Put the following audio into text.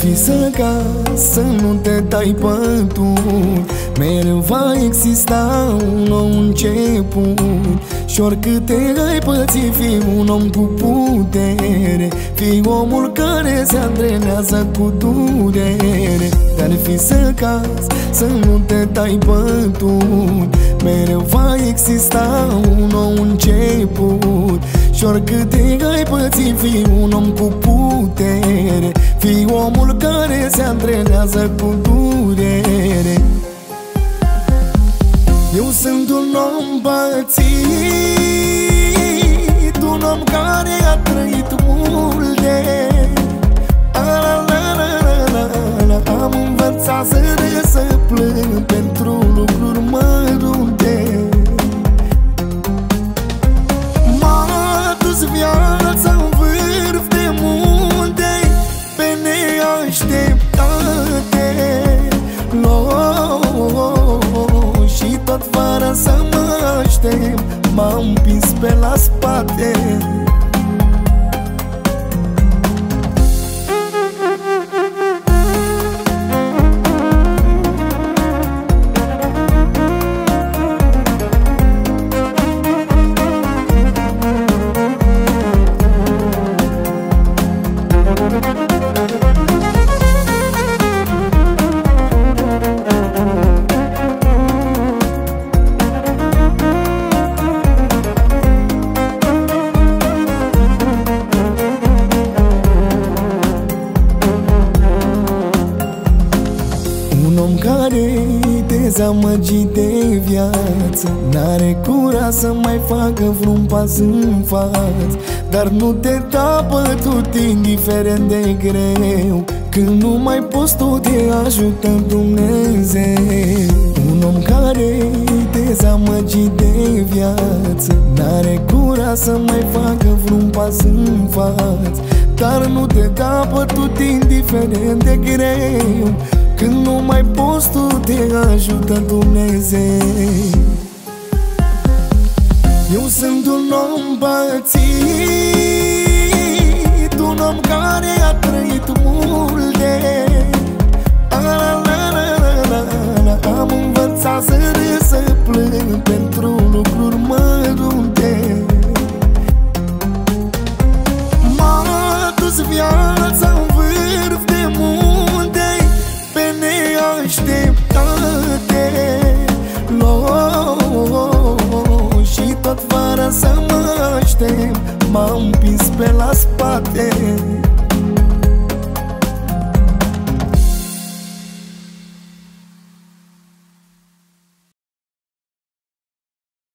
fi să cazi, să nu te dai bătut, mereu va exista un nou început. Și oricât te ai păți, fii un om cu putere, fii omul care se antrenează cu durere. Dar fi să cazi, să nu te dai bătut, mereu va exista un nou început. Și oricât te ai păți, fii un om cu putere, fii omul care se antrenează cu durere. Eu sunt un om pățit, un om care a trăit multe. Am învățat să plâng pentru lucruri mărunte. M-a dus viața în vârf de munte, pe neașteptate. Și tot fără să mă aștept, m-am împins pe la spate. Un om care-i dezamăgit de viață, n-are curaj să mai facă vreun pas în față. Dar nu te da bătut, indiferent de greu, când nu mai poți, tu te ajută Dumnezeu. Un om care-i dezamăgit de viață, n-are curaj să mai facă vreun pas în față. Dar nu te da bătut, indiferent de greu, când nu mai poți, tu te ajută Dumnezeu. Eu sunt un om pățit, un om care a trăit multe. Am învățat să plâng pentru lucruri mărunte. M-a dus viața în vârf de munte, pe neașteptate. Și tot fără să mă aștept, m-am împins pe la spate.